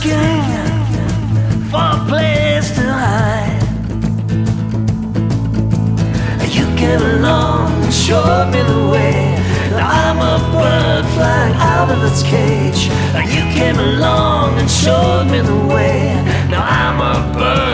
looking for a place to hide. You came along and showed me the way. Now I'm a bird flying out of its cage. You came along and showed me the way. Now I'm a bird